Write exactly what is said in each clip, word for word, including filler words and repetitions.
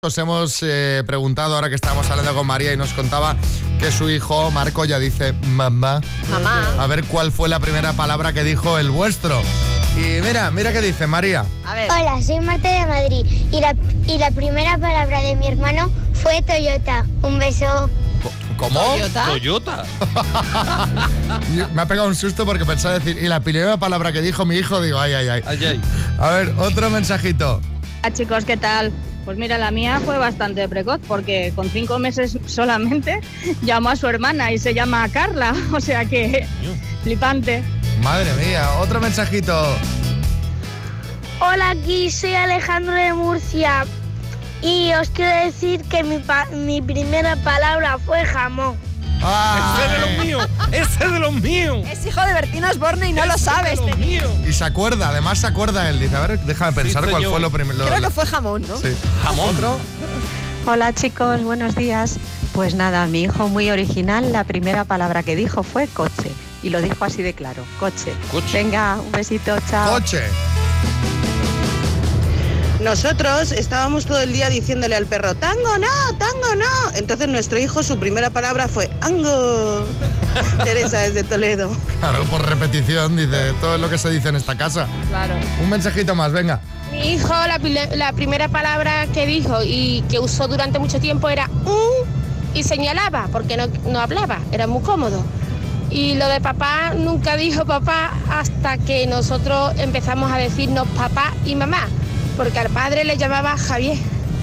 Nos hemos eh, preguntado, ahora que estábamos hablando con María y nos contaba que su hijo Marco ya dice mamá. Mamá. A ver cuál fue la primera palabra que dijo el vuestro. Y mira, mira qué dice María. A ver. Hola, soy Marta de Madrid y la, y la primera palabra de mi hermano fue Toyota. Un beso. ¿Cómo? ¿Toyota? Toyota. Me ha pegado un susto porque pensaba decir, y la primera palabra que dijo mi hijo, digo, ay, ay, ay. Ay, ay. A ver, otro mensajito. Hola chicos, ¿qué tal? Pues mira, la mía fue bastante precoz porque con cinco meses solamente llamó a su hermana y se llama Carla, o sea que flipante. Madre mía, otro mensajito. Hola, aquí soy Alejandro de Murcia y os quiero decir que mi, pa- mi primera palabra fue jamón. Ese es de los Ay. míos. Ese es de los míos. Es hijo de Bertín Osborne y no lo Ese sabe es de este los niño. míos. Y se acuerda, además se acuerda él. Dice, a ver, déjame pensar Sí, cuál yo. fue lo primero. Creo que fue jamón, ¿no? Sí. Jamón. ¿Otro? Hola chicos, buenos días. Pues nada, mi hijo muy original, la primera palabra que dijo fue coche. Y lo dijo así de claro, coche. Coche. Venga, un besito, chao. Coche. Nosotros estábamos todo el día diciéndole al perro, tango no, tango no. Entonces nuestro hijo, su primera palabra fue ango. Teresa desde Toledo. Claro, por repetición, dice todo lo que se dice en esta casa. Claro. Un mensajito más, venga. Mi hijo, la, pile- la primera palabra que dijo y que usó durante mucho tiempo era un y señalaba, porque no, no hablaba, era muy cómodo. Y lo de papá, nunca dijo papá hasta que nosotros empezamos a decirnos papá y mamá, porque al padre le llamaba Javier.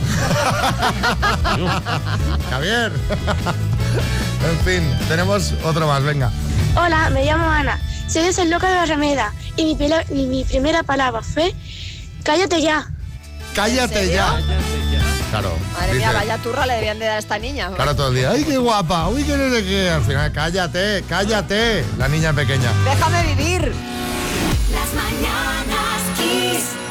Javier. En fin, tenemos otro más, venga. Hola, me llamo Ana. Soy de San Lucas de Barrameda y mi, pela- y mi primera palabra fue cállate ya. Cállate serio? ya. Claro. Madre mía, dice, vaya turra le debían de dar a esta niña. Claro, todo el día. ¡Ay, qué guapa! ¡Uy, qué no sé qué! Al final, cállate, cállate. La niña pequeña. Déjame vivir. Las mañanas Kiss.